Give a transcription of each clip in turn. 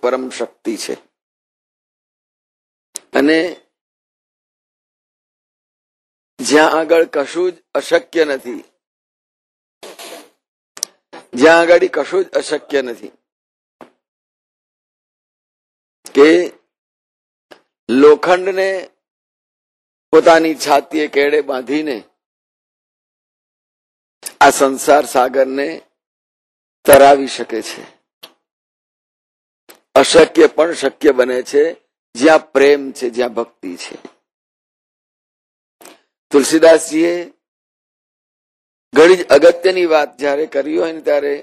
પરમ શક્તિ છે. અને જ્યાં આગળ કશું જ અશક્ય નથી, જ્યાં આગળ કશું જ અશક્ય નથી, કે લોખંડને પોતાની છાતીએ કેડે બાંધીને આ સંસાર સાગરને તરાવી શકે છે. અશક્ય પણ શક્ય બને છે જ્યાં પ્રેમ છે, જ્યાં ભક્તિ છે. તુલસીદાસજીએ ઘણી જ અગત્યની વાત જયારે કરી હોય ને ત્યારે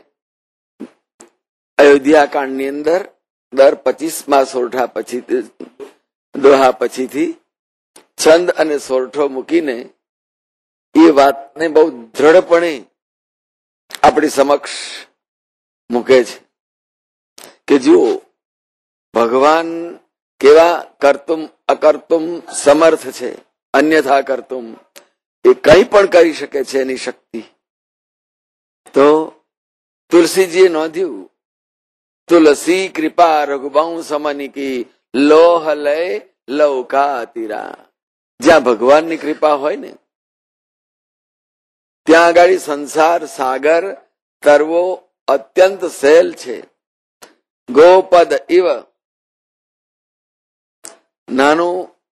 અયોધ્યા કાંડની અંદર દર 25મા સોરઠા પછી દોહા પછીથી છંદ અને સોરઠો મૂકીને એ વાતને બહુ દ્રઢપણે આપણી સમક્ષ મૂકે છે કે જુઓ, ભગવાન કેવા કર્તુમ અકર્તુમ સમર્થ છે, અન્યથા કર્તુમ, એ કંઈ પણ કરી શકે છે એની શક્તિ. તો તુલસીજીએ નોંધ્યું, તુલસી કૃપા રઘુવંશ સમની કી, લોહ લય લૌકા તીરા. જ્યાં ભગવાનની કૃપા હોય ને ત્યાં આગળ સંસાર સાગર તરવો અત્યંત સહેલ છે. ગોપદ ઇવ, નાનું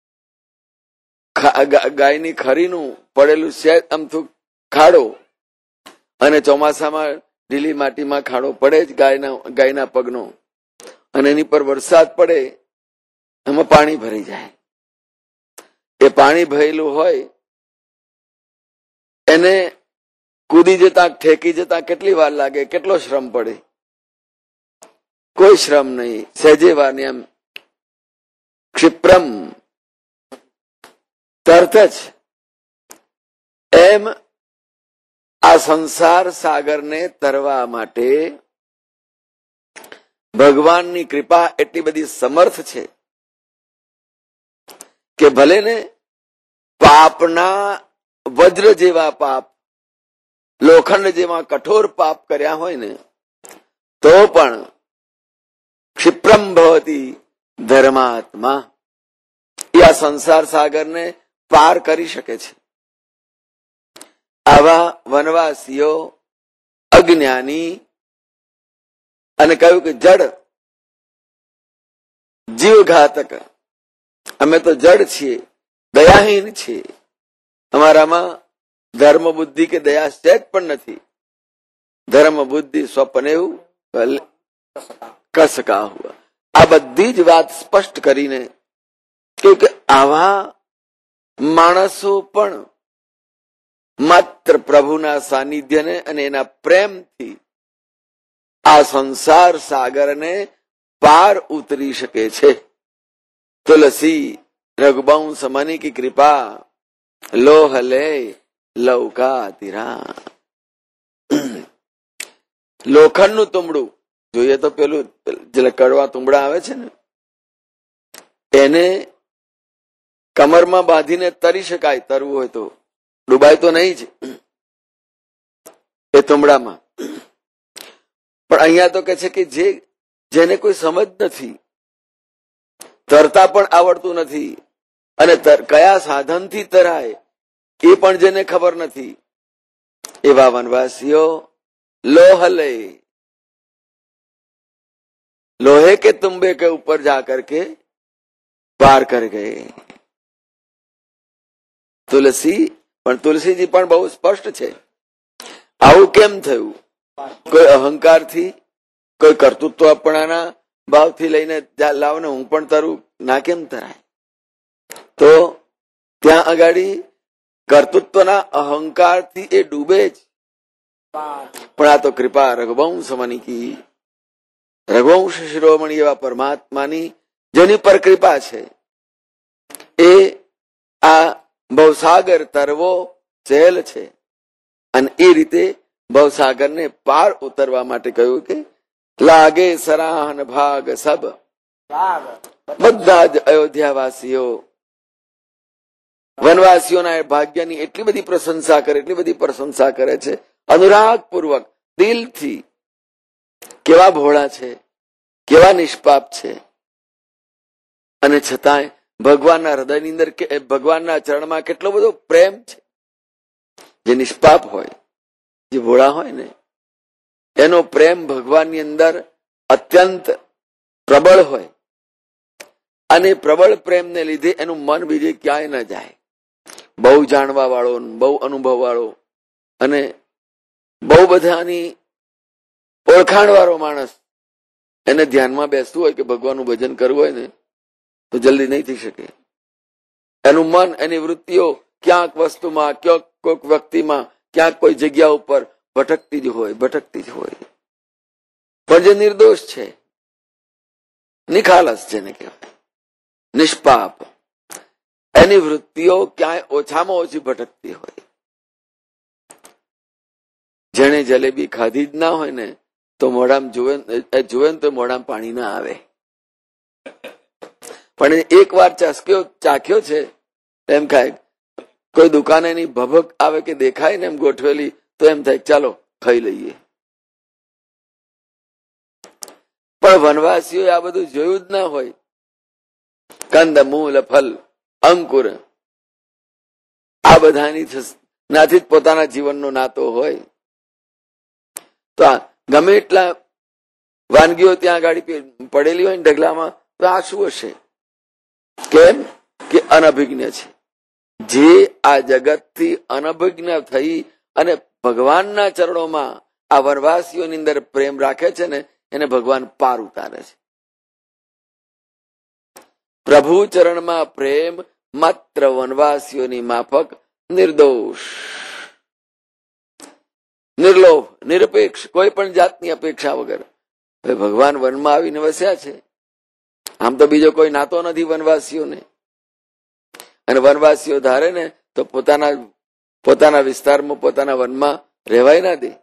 ગાયની ખરીનું પડેલું સેજ અમથું ખાડો, અને ચોમાસામાં ઢીલી માટીમાં ખાડો પડે જ ગાયના પગનો, અને એની પર વરસાદ પડે એમાં પાણી ભરી જાય. એ પાણી ભરેલું હોય એને કૂદી જતા ઠેકી જતા કેટલી વાર લાગે, કેટલો શ્રમ પડે? કોઈ શ્રમ નહીં, સહેજે વાર નહીં, એમ ક્ષિપ્રમ, તરત જ. એમ આ સંસાર સાગરને તરવા માટે ભગવાનની કૃપા એટલી બધી સમર્થ છે કે ભલે ને પાપના વજ્ર જેવા પાપ, લોખંડ જેવા કઠોર પાપ કર્યા હોય ને તો પણ ક્ષિપ્રમ ભવતી ધર્માત્મા, એ આ સંસાર સાગરને પાર કરી શકે છે. આવા વનવાસીઓ અજ્ઞાની, અને કહ્યું કે જડ જીવઘાતક, અમે તો જડ છીએ, દયાહીન છીએ, અમારામાં ધર્મ બુદ્ધિ કે દયા સહેજ પણ નથી. ધર્મ બુદ્ધિ સ્વપ્ન એવું કસકા હુઆ. આ બધી જ વાત સ્પષ્ટ કરીને કે આવા માણસો પણ માત્ર પ્રભુના સાનિધ્યને અને એના પ્રેમથી આ સંસાર સાગરને પાર ઉતરી શકે છે. તુલસી રઘુવંશ સમની કી કૃપા, લોહ લે લૌકા તીરા. લોખંડનું તુંબડું જોઈએ તો પેલું જે કડવા તુંબડા આવે છે ને એને કમરમાં બાંધીને તરી શકાય, તરવું હોય તો, ડૂબાય તો નહીં જ એ તુંબડામાં. પણ અહીંયા તો કે છે કે જેને કોઈ સમજ નથી, તરતા પણ આવડતું નથી, અને કયા સાધનથી તરાય એ પણ જેને ખબર નથી, એવા વનવાસીઓ लोह ले, लोहे के तुम्बे के ऊपर जाकर के पार कर गए. તુલસી પણ તુલસીજી પણ બહુ સ્પષ્ટ છે. આવું કેમ થયું? કોઈ અહંકારથી, કોઈ કર્તૃત્વપણાના ભાવથી લઈને લાવને હું પણ તરું, ના કેમ તરાય? તો ત્યાં આગળ કર્તૃત્વના અહંકારથી એ ડૂબે જ. પણ આ તો કૃપા રઘુવંશ સમની કી, રઘુવંશ શિરોમણી એવા પરમાત્માની જેની પર કૃપા છે એ આ ભવસાગર તરવો સહેલ છે. અને એ રીતે ભવસાગરને પાર ઉતરવા માટે કહ્યું કે લાગે સરાહન ભાગ સબ, બધા જ અયોધ્યાવાસીઓ વનવાસીઓના ભાગ્યની એટલી બધી પ્રશંસા કરે, એટલી બધી પ્રશંસા કરે છે અનુરાગ પૂર્વક, દિલથી. કેવા ભોળા છે, કેવા નિષ્પાપ છે, અને છતાંય ભગવાનના હૃદયની અંદર ભગવાનના ચરણમાં કેટલો બધો પ્રેમ છે. જે નિષ્પાપ હોય, જે ભોળા હોય ને, એનો પ્રેમ ભગવાનની અંદર અત્યંત પ્રબળ હોય, અને પ્રબળ પ્રેમને લીધે એનું મન બીજે ક્યાંય ન જાય. બહુ જાણવા વાળો, બહુ અનુભવ વાળો અને બહુ બધાની ઓળખાણ વાળો માણસ એને ધ્યાનમાં બેસતું હોય કે ભગવાનનું ભજન કરવું હોય ને, તો જલ્દી નહીં થઈ શકે. એનું મન, એની વૃત્તિઓ ક્યાંક વસ્તુમાં, ક્યાંક કોઈક વ્યક્તિમાં, ક્યાંક કોઈ જગ્યા ઉપર ભટકતી જ હોય. પણ જે નિર્દોષ છે, નિખાલસ જેને કહેવાય, નિષ્પાપ, એની વૃત્તિઓ ક્યાંય ઓછામાં ઓછી ભટકતી હોય. જેને જલેબી ખાધી જ ના હોય ને, તો મોઢામાં જુએ ને તો મોઢામાં પાણી ના આવે. પણ એક વાર ચાખ્યો છે એમ ખાય. કોઈ દુકાને ની ભભક આવે કે દેખાય ને એમ ગોઠવેલી, તો એમ થાય ચાલો ખાઈ લઈએ. પણ વનવાસીઓ આ બધું જોયું જ ના હોય. કંદ, મૂલ, ફલ, અંકુર, આ બધાની નાથી જ પોતાના જીવનનો નાતો હોય. તો ગમે એટલા વાનગીઓ ત્યાં આગળ પડેલી હોય ને ઢગલામાં, તો આ શું હશે? કેમ કે અનભિજ્ઞ છે. જે આ જગતથી અનભિજ્ઞ થઈ અને ભગવાનના ચરણોમાં આ વનવાસીઓની અંદર પ્રેમ રાખે છે ને, એને ભગવાન પાર ઉતારે છે. પ્રભુ ચરણમાં પ્રેમ માત્ર વનવાસીઓની માફક, નિર્દોષ, નિર્લોભ, નિરપેક્ષ, કોઈ પણ જાતની અપેક્ષા વગર. ભગવાન વનમાં આવીને વસ્યા છે. આમ તો બીજો કોઈ નાતો નથી વનવાસીઓને. અને વનવાસીઓ ધારે ને તો પોતાના વિસ્તારમાં, પોતાના વનમાં રહેવાય ના દે.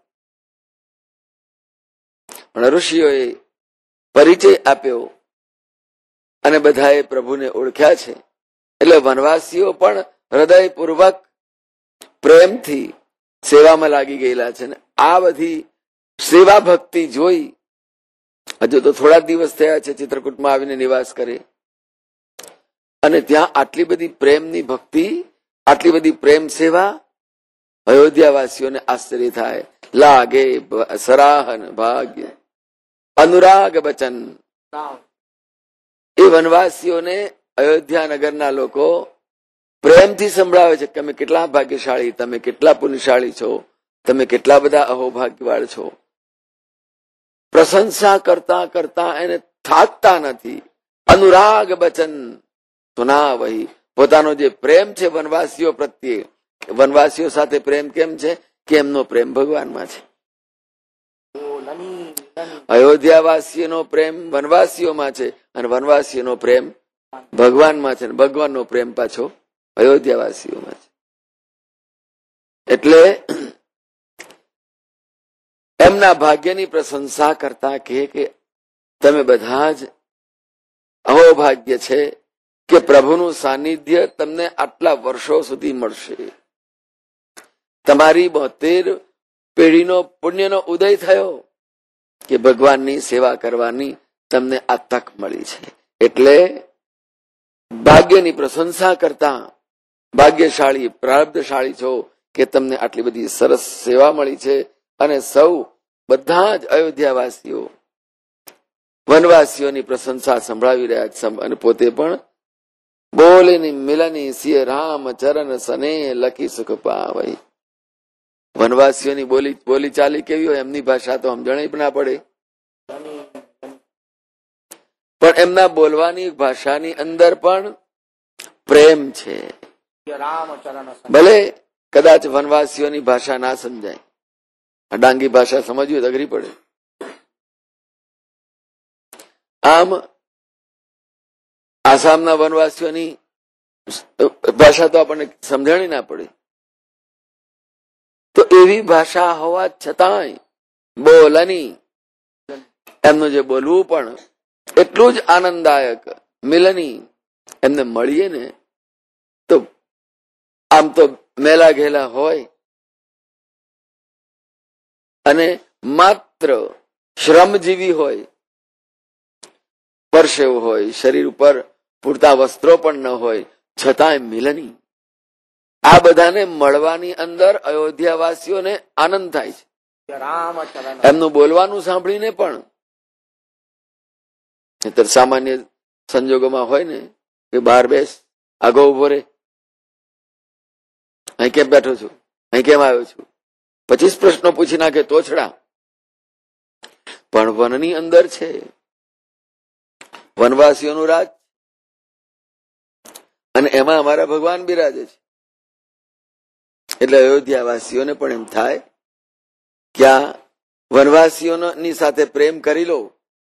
પણ ઋષિઓએ પરિચય આપ્યો અને બધાએ પ્રભુને ઓળખ્યા છે. એટલે વનવાસીઓ પણ હૃદયપૂર્વક પ્રેમથી સેવામાં લાગી ગયેલા છે. ને આ બધી સેવા ભક્તિ જોઈ, હજુ તો થોડા દિવસ થયા છે ચિત્રકૂટમાં આવીને નિવાસ કરે, અને ત્યાં આટલી બધી પ્રેમની ભક્તિ, આટલી બધી પ્રેમ સેવા, અયોધ્યાવાસીઓને આશ્ચર્ય થાય. લાગે સરાહન ભાગ્ય અનુરાગ બચન. એ વનવાસીઓને અયોધ્યા નગરના લોકો પ્રેમથી સંભળાવે છે કે તમે કેટલા ભાગ્યશાળી, તમે કેટલા પુણ્યશાળી છો, તમે કેટલા બધા અહોભાગ્યવાળ છો. પ્રશંસા કરતા કરતા એને થાકતા નથી. અનુરાગ બચન સુના વહી. પોતાનો જે પ્રેમ છે વનવાસીઓ પ્રત્યે, વનવાસીઓ સાથે પ્રેમ કેમ છે કે એમનો પ્રેમ ભગવાનમાં છે. અયોધ્યાવાસીઓનો પ્રેમ વનવાસીઓમાં છે, અને વનવાસીઓનો પ્રેમ ભગવાનમાં છે, ભગવાનનો પ્રેમ પાછો અયોધ્યાવાસીઓમાં છે. એટલે એમના ભાગ્યની પ્રશંસા કરતા કે તમે બધા જ અહોભાગ્ય છે કે પ્રભુનું સાનિધ્ય તમને આટલા વર્ષો સુધી મળશે. તમારી 72 પેઢીનો પુણ્યનો ઉદય થયો કે ભગવાનની સેવા કરવાની તમને આ તક મળી છે. એટલે ભાગ્યની પ્રશંસા કરતા ભાગ્યશાળી, પ્રારબ્ધશાળી છો કે તમને આટલી બધી સરસ સેવા મળી છે. અને સૌ બધા જ અયોધ્યાવાસીઓ વનવાસીઓની પ્રશંસા સંભળાવી રહ્યા છે. અને પોતે પણ બોલેની મિલની સિય રામ ચરણ સને લખી સુખ પાવઈ. વનવાસીઓની બોલી ચાલી કેવી હોય, એમની ભાષા તો સમજણ પણ ના પડે, પણ એમના બોલવાની ભાષાની અંદર પણ પ્રેમ છે. ભલે કદાચ વનવાસીઓની ભાષા ના સમજાય, ડાંગી ભાષા સમજવી તો અઘરી પડે. આમ આસામના વનવાસીઓની ભાષા તો આપણને સમજણી ના પડે. તો એવી ભાષા હોવા છતાંય બોલની, એમનું જે બોલવું પણ એટલું જ આનંદદાયક, મિલની. એમને મળીએ ને તો આમ તો મેલા ઘેલા હોય અને માત્ર શ્રમજીવી હોય, પરસેવો હોય, શરીર ઉપર પૂરતા વસ્ત્રો પણ ન હોય, છતાંય મિલની. આ બધાને મળવાની અંદર અયોધ્યાવાસીઓને આનંદ થાય છે, એમનું બોલવાનું સાંભળીને પણ. નહીંતર સામાન્ય સંજોગોમાં હોય ને કે બહાર બેસ, આગો ઉભો રે, અહીં કેમ બેઠો છું, અહીં કેમ આવ્યો છું, 25 પ્રશ્નો પૂછી નાખે તોછડા. પણ વનની અંદર છે, વનવાસીઓનું રાજ, અને એમાં અમારા ભગવાન બિરાજે છે. એટલે અયોધ્યાવાસીઓને પણ એમ થાય કે આ વનવાસીઓની સાથે પ્રેમ કરી લો.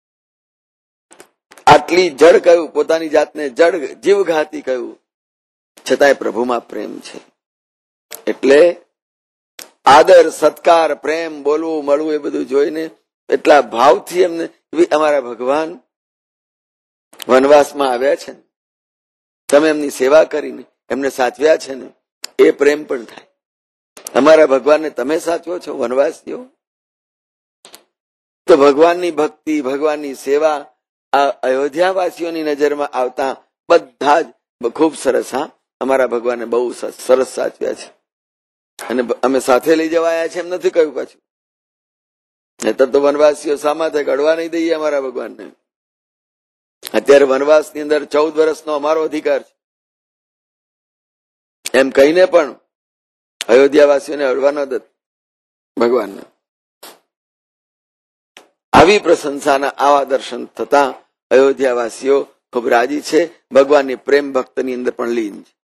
આટલી જડ કહ્યું, પોતાની જાતને જડ જીવઘાતી કહ્યું, છતાંય પ્રભુમાં પ્રેમ છે. એટલે આદર, સત્કાર, પ્રેમ, બોલવું, મળવું એ બધું જોઈને એટલા ભાવથી એમને અમારા ભગવાન વનવાસમાં આવ્યા છે, તમે એમની સેવા કરીને એમને સાચવ્યા છે ને, એ પ્રેમ પણ થાય. અમારા ભગવાનને તમે સાચવો છો વનવાસીઓ. તો ભગવાનની ભક્તિ, ભગવાનની સેવા આ અયોધ્યાવાસીઓની નજરમાં આવતા બધા જ ખૂબ સરસ. હા, અમારા ભગવાનને બહુ સરસ સાચવ્યા છે, અને અમે સાથે લઈ જવાયા છે એમ નથી કહ્યું પાછું. નહીતર તો વનવાસીઓ સામાથે ગળવા નહીં દઈએ અમારા ભગવાનને. અત્યારે વનવાસની અંદર 14 વર્ષનો અમારો અધિકાર છે એમ કહીને પણ અયોધ્યાવાસીઓને અડવા ન દત ભગવાનને. આવી પ્રશંસાના આવા દર્શન થતા અયોધ્યાવાસીઓ ખૂબ રાજી છે, ભગવાનની પ્રેમ ભક્તની અંદર પણ લીન છે.